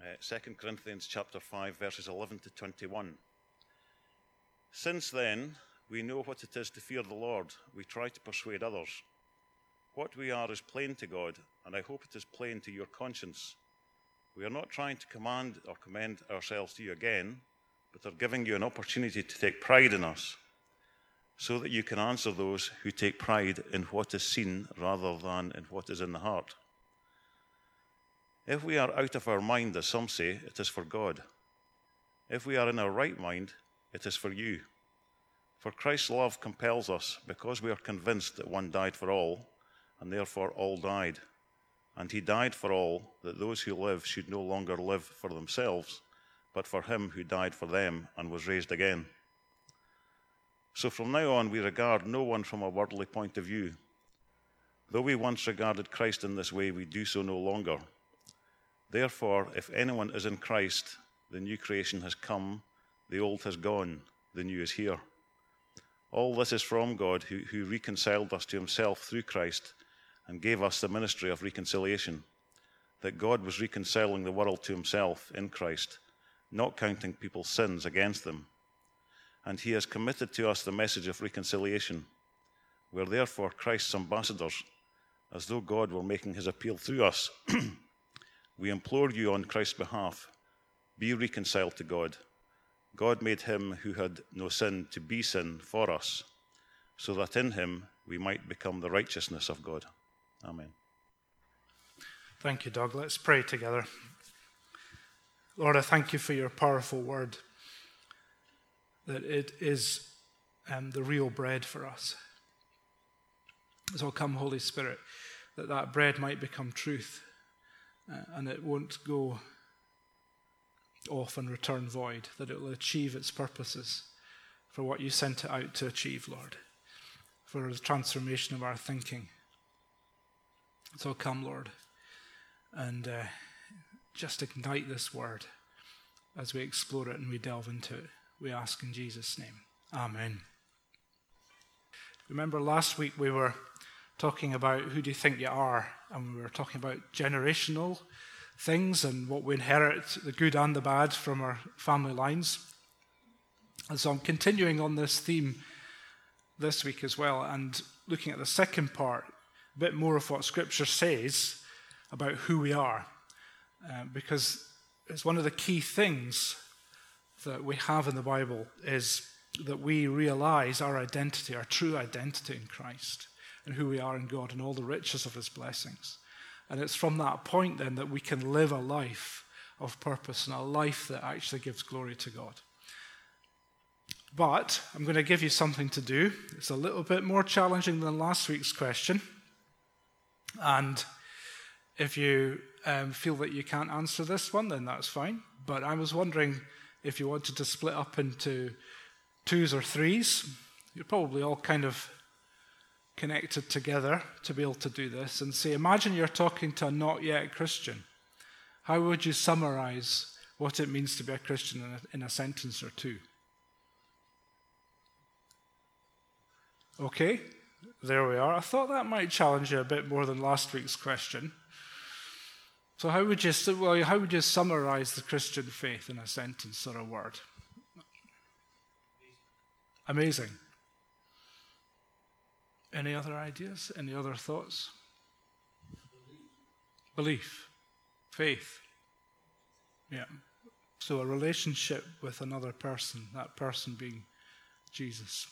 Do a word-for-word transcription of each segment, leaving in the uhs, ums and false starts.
uh, Second Corinthians chapter five, verses eleven to twenty-one. Since then, we know what it is to fear the Lord. We try to persuade others. What we are is plain to God, and I hope it is plain to your conscience. We are not trying to command or commend ourselves to you again, but are giving you an opportunity to take pride in us, so that you can answer those who take pride in what is seen rather than in what is in the heart. If we are out of our mind, as some say, it is for God. If we are in our right mind, it is for you. For Christ's love compels us, because we are convinced that one died for all, and therefore all died. And he died for all, that those who live should no longer live for themselves, but for him who died for them and was raised again. So from now on, we regard no one from a worldly point of view. Though we once regarded Christ in this way, we do so no longer. Therefore, if anyone is in Christ, the new creation has come, the old has gone, the new is here. All this is from God, who, who reconciled us to himself through Christ and gave us the ministry of reconciliation, that God was reconciling the world to himself in Christ, not counting people's sins against them. And he has committed to us the message of reconciliation. We are therefore Christ's ambassadors, as though God were making his appeal through us. We implore you on Christ's behalf, be reconciled to God. God made him who had no sin to be sin for us, so that in him we might become the righteousness of God. Amen. Thank you, Doug. Let's pray together. Lord, I thank you for your powerful word, that it is um, the real bread for us. So come, Holy Spirit, that that bread might become truth, uh, and it won't go off and return void, that it will achieve its purposes for what you sent it out to achieve, Lord, for the transformation of our thinking. So come, Lord, and uh, just ignite this word as we explore it and we delve into it. We ask in Jesus' name. Amen. Remember last week we were talking about who do you think you are, and we were talking about generational things and what we inherit, the good and the bad, from our family lines. And so I'm continuing on this theme this week as well, and looking at the second part, a bit more of what Scripture says about who we are, uh, because it's one of the key things that we have in the Bible is that we realize our identity, our true identity in Christ, and who we are in God and all the riches of his blessings. And it's from that point then that we can live a life of purpose and a life that actually gives glory to God. But I'm going to give you something to do. It's a little bit more challenging than last week's question. And if you um, feel that you can't answer this one, then that's fine. But I was wondering if you wanted to split up into twos or threes. You're probably all kind of connected together to be able to do this, and say, imagine you're talking to a not yet Christian. How would you summarize what it means to be a Christian in a, in a sentence or two? Okay, there we are. I thought that might challenge you a bit more than last week's question. So how would you well, how would you summarize the Christian faith in a sentence or a word? Amazing. Any other ideas? Any other thoughts? Belief. Belief. Faith. Yeah. So a relationship with another person, that person being Jesus.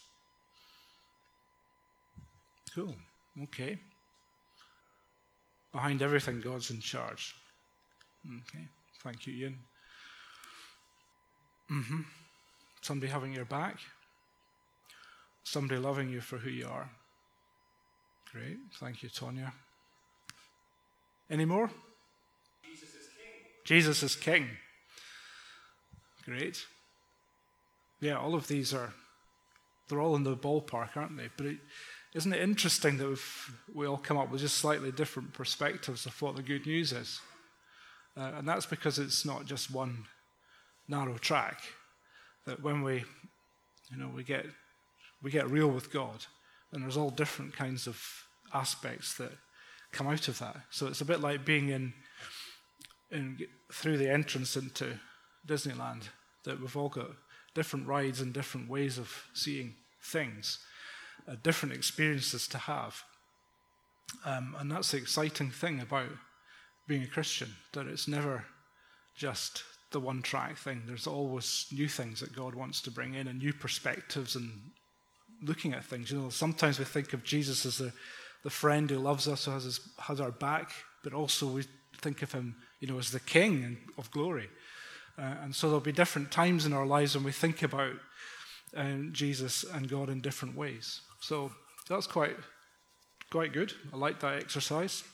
Cool. Okay. Behind everything, God's in charge. Okay. Thank you, Ian. Mm-hmm. Somebody having your back. Somebody loving you for who you are. Great. Thank you, Tonya. Any more? Jesus is king. Jesus is king. Great. Yeah, all of these are, they're all in the ballpark, aren't they? But it, isn't it interesting that we've, we all come up with just slightly different perspectives of what the good news is? Uh, and that's because it's not just one narrow track. That when we, you know, we get we get real with God, and there's all different kinds of aspects that come out of that. So it's a bit like being in in, through the entrance into Disneyland, that we've all got different rides and different ways of seeing things, uh, different experiences to have. Um, and that's the exciting thing about being a Christian, that it's never just the one-track thing. There's always new things that God wants to bring in and new perspectives and looking at things. You know, sometimes we think of Jesus as the, the friend who loves us, who has, his, has our back, but also we think of him, you know, as the King of glory. Uh, and so there'll be different times in our lives when we think about um, Jesus and God in different ways. So that's quite, quite good. I like that exercise.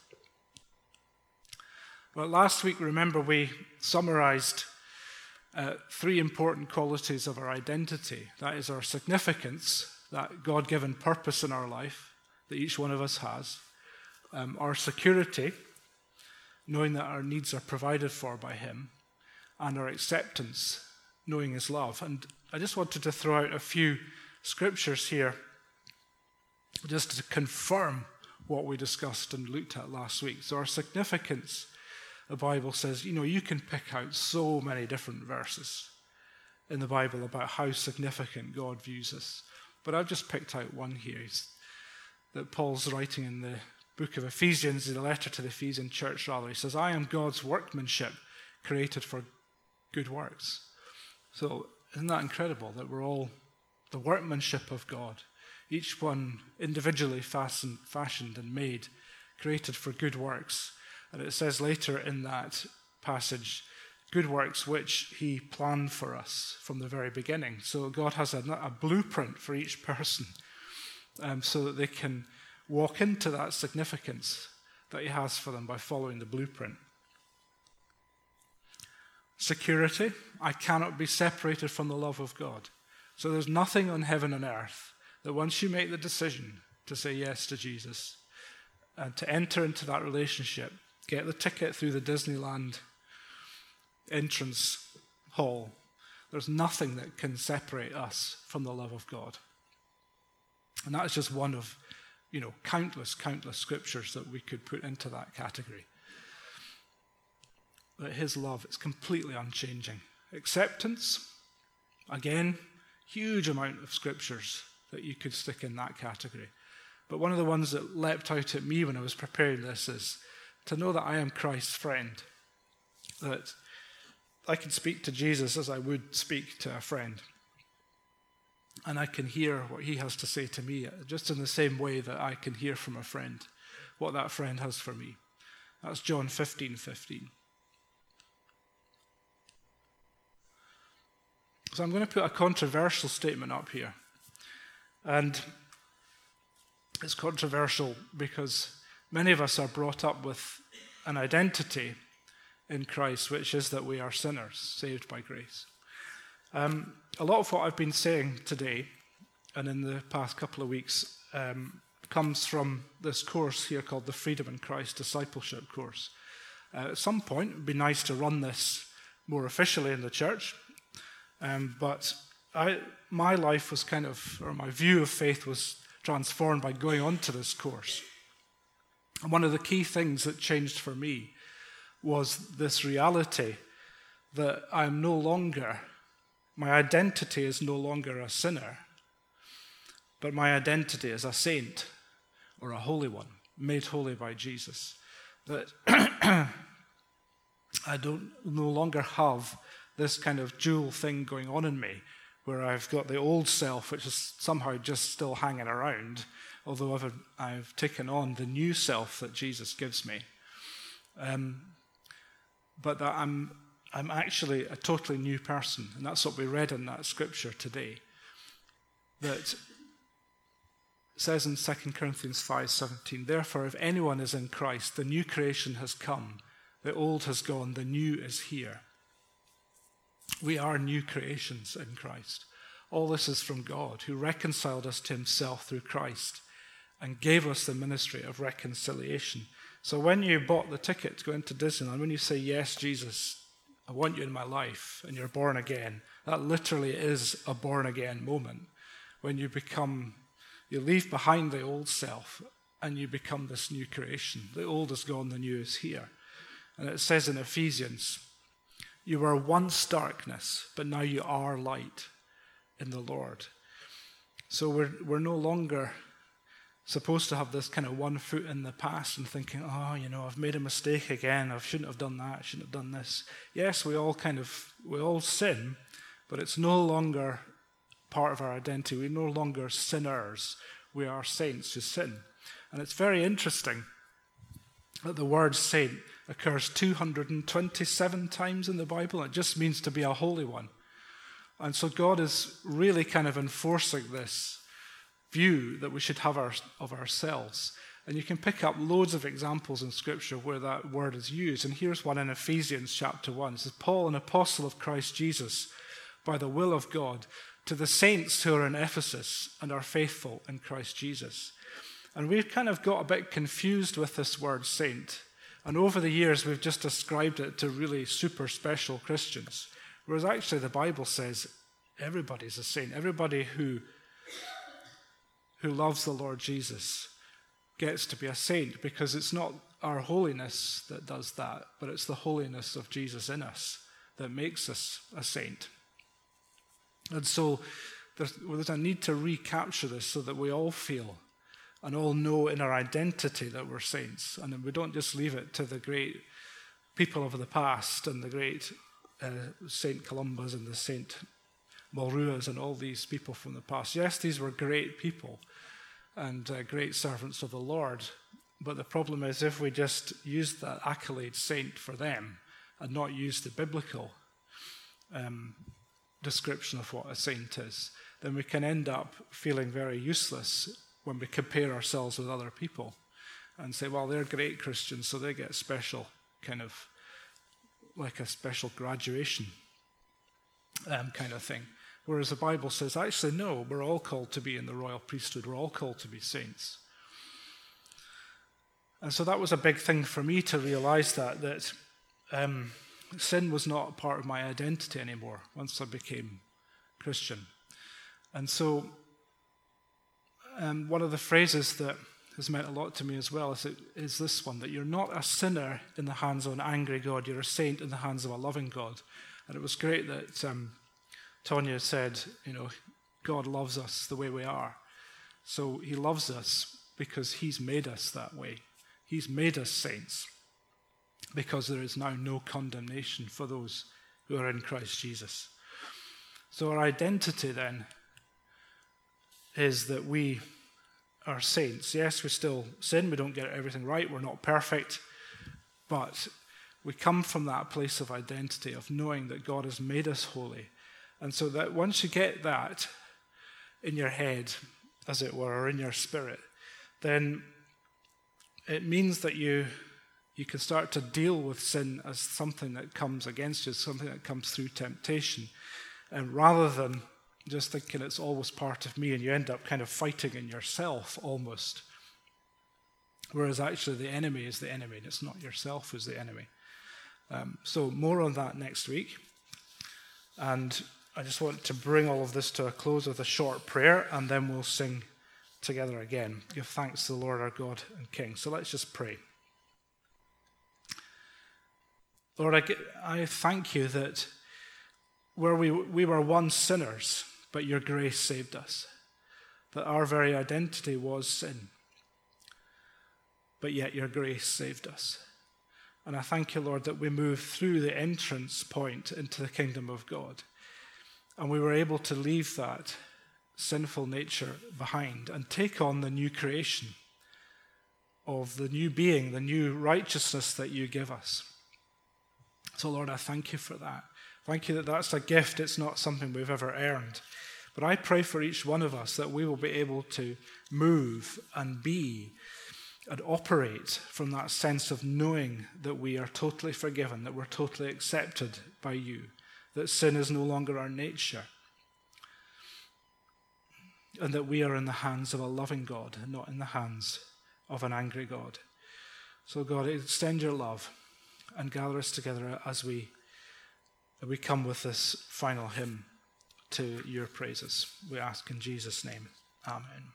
Well, last week, remember, we summarized uh, three important qualities of our identity. That is our significance, that God-given purpose in our life that each one of us has. Um, our security, knowing that our needs are provided for by him. And our acceptance, knowing his love. And I just wanted to throw out a few scriptures here just to confirm what we discussed and looked at last week. So our significance, the Bible says, you know, you can pick out so many different verses in the Bible about how significant God views us. But I've just picked out one here that Paul's writing in the book of Ephesians, in the letter to the Ephesian church rather. He says, I am God's workmanship, created for good works. So isn't that incredible that we're all the workmanship of God, each one individually fastened, fashioned and made, created for good works. And it says later in that passage, good works which he planned for us from the very beginning. So God has a, a blueprint for each person um, so that they can walk into that significance that he has for them by following the blueprint. Security, I cannot be separated from the love of God. So there's nothing on heaven and earth that once you make the decision to say yes to Jesus and to enter into that relationship, get the ticket through the Disneyland entrance hall, there's nothing that can separate us from the love of God. And that is just one of, you know, countless, countless scriptures that we could put into that category. That his love is completely unchanging. Acceptance, again, huge amount of scriptures that you could stick in that category. But one of the ones that leapt out at me when I was preparing this is to know that I am Christ's friend. That I can speak to Jesus as I would speak to a friend. And I can hear what he has to say to me, just in the same way that I can hear from a friend what that friend has for me. That's John fifteen fifteen. So I'm going to put a controversial statement up here. And it's controversial because many of us are brought up with an identity in Christ, which is that we are sinners, saved by grace. Um, a lot of what I've been saying today and in the past couple of weeks um, comes from this course here called the Freedom in Christ Discipleship Course. Uh, at some point, it would be nice to run this more officially in the church. Um, but I, my life was kind of, or my view of faith was transformed by going on to this course. And one of the key things that changed for me was this reality that I'm no longer, my identity is no longer a sinner, but my identity is a saint or a holy one, made holy by Jesus. That I don't no longer have this kind of dual thing going on in me, where I've got the old self, which is somehow just still hanging around, although I've, I've taken on the new self that Jesus gives me. Um, but that I'm, I'm actually a totally new person, and that's what we read in that scripture today. That says in Second Corinthians five seventeen, therefore, if anyone is in Christ, the new creation has come, the old has gone, the new is here. We are new creations in Christ. All this is from God, who reconciled us to himself through Christ and gave us the ministry of reconciliation. So when you bought the ticket to go into Disneyland, when you say, yes, Jesus, I want you in my life, and you're born again, that literally is a born again moment. When you become, you leave behind the old self and you become this new creation. The old is gone, the new is here. And it says in Ephesians, you were once darkness, but now you are light in the Lord. So we're we're no longer supposed to have this kind of one foot in the past and thinking, oh, you know, I've made a mistake again. I shouldn't have done that. I shouldn't have done this. Yes, we all kind of, we all sin, but it's no longer part of our identity. We're no longer sinners. We are saints who sin. And it's very interesting that the word saint occurs two hundred twenty-seven times in the Bible. It just means to be a holy one. And so God is really kind of enforcing this view that we should have our, of ourselves. And you can pick up loads of examples in Scripture where that word is used. And here's one in Ephesians chapter one. It says, Paul, an apostle of Christ Jesus, by the will of God, to the saints who are in Ephesus and are faithful in Christ Jesus. And we've kind of got a bit confused with this word saint. And over the years, we've just ascribed it to really super special Christians. Whereas actually the Bible says everybody's a saint. Everybody who who loves the Lord Jesus gets to be a saint, because it's not our holiness that does that, but it's the holiness of Jesus in us that makes us a saint. And so there's, there's a need to recapture this so that we all feel and all know in our identity that we're saints. And we don't just leave it to the great people of the past and the great uh, Saint Columba's and the Saint Mulruas and all these people from the past. Yes, these were great people and uh, great servants of the Lord. But the problem is if we just use that accolade saint for them and not use the biblical um, description of what a saint is, then we can end up feeling very useless when we compare ourselves with other people and say, well, they're great Christians, so they get special, kind of like a special graduation um, kind of thing. Whereas the Bible says, actually, no, we're all called to be in the royal priesthood. We're all called to be saints. And so that was a big thing for me to realize that, that um, sin was not part of my identity anymore once I became Christian. And so um, one of the phrases that has meant a lot to me as well is, is this one, that you're not a sinner in the hands of an angry God, you're a saint in the hands of a loving God. And it was great that um, Tonya said, you know, God loves us the way we are. So he loves us because he's made us that way. He's made us saints because there is now no condemnation for those who are in Christ Jesus. So our identity then is that we are saints. Yes, we still sin. We don't get everything right. We're not perfect. But we come from that place of identity, of knowing that God has made us holy. And so that once you get that in your head, as it were, or in your spirit, then it means that you you can start to deal with sin as something that comes against you, something that comes through temptation, and rather than just thinking it's always part of me, and you end up kind of fighting in yourself almost. Whereas actually the enemy is the enemy, and it's not yourself who's the enemy. Um, so more on that next week. And I just want to bring all of this to a close with a short prayer, and then we'll sing together again. Give thanks to the Lord our God and King. So let's just pray. Lord, I, I thank you that where we, we were once sinners, but your grace saved us. That our very identity was sin, but yet your grace saved us. And I thank you, Lord, that we moved through the entrance point into the kingdom of God. And we were able to leave that sinful nature behind and take on the new creation of the new being, the new righteousness that you give us. So, Lord, I thank you for that. Thank you that that's a gift. It's not something we've ever earned. But I pray for each one of us that we will be able to move and be and operate from that sense of knowing that we are totally forgiven, that we're totally accepted by you, that sin is no longer our nature, and that we are in the hands of a loving God and not in the hands of an angry God. So, God, extend your love and gather us together as we, as we come with this final hymn to your praises. We ask in Jesus' name. Amen.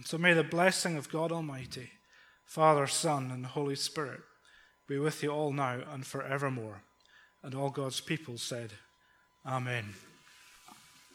So may the blessing of God Almighty, Father, Son, and Holy Spirit be with you all now and forevermore. And all God's people said, Amen.